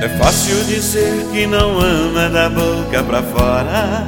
fácil dizer que não ama da boca pra fora.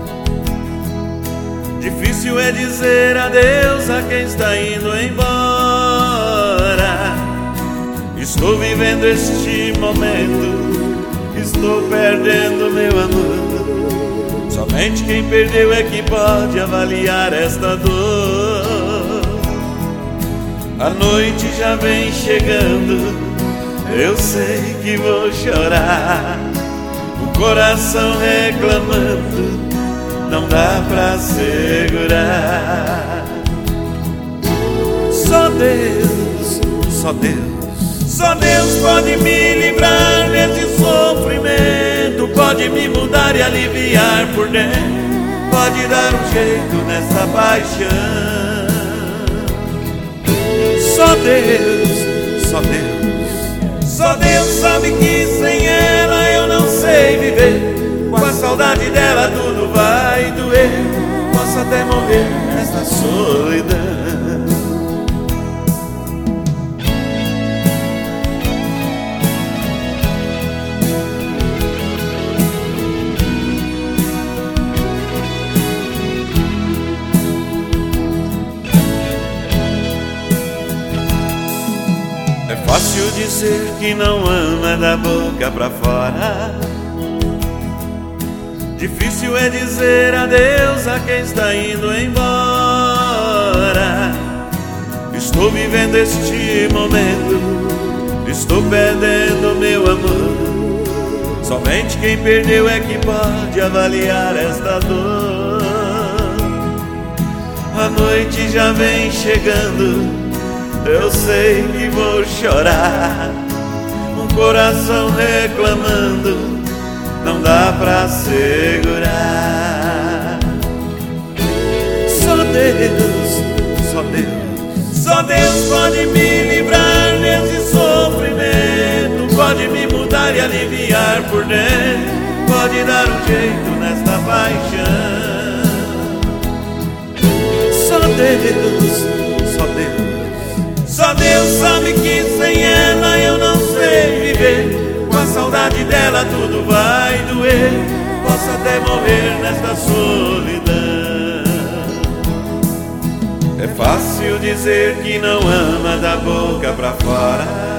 Difícil é dizer adeus a quem está indo embora. Estou vivendo este momento, estou perdendo meu amor. Somente quem perdeu é que pode avaliar esta dor. A noite já vem chegando, eu sei que vou chorar. O coração reclamando, não dá pra segurar. Só Deus, só Deus, só Deus pode me livrar desse sofrimento. Pode me mudar e aliviar por dentro. Pode dar um jeito nessa paixão. Só Deus, só Deus, só Deus sabe que sem ela eu não sei viver. Com a saudade dela tudo vai doer. Posso até morrer nessa solidão. É fácil dizer que não ama da boca pra fora. Difícil é dizer adeus a quem está indo embora. Estou vivendo este momento, estou perdendo meu amor. Somente quem perdeu é que pode avaliar esta dor. A noite já vem chegando, eu sei que vou chorar. Um coração reclamando, não dá pra segurar. Só Deus, só Deus, só Deus pode me livrar desse sofrimento. Pode me mudar e aliviar por dentro. Pode dar um jeito nesta paixão. Só Deus, só Deus, só Deus sabe que sem ela eu não sei viver. Com a saudade dela tudo vai doer. Posso até morrer nesta solidão. É fácil dizer que não ama da boca pra fora.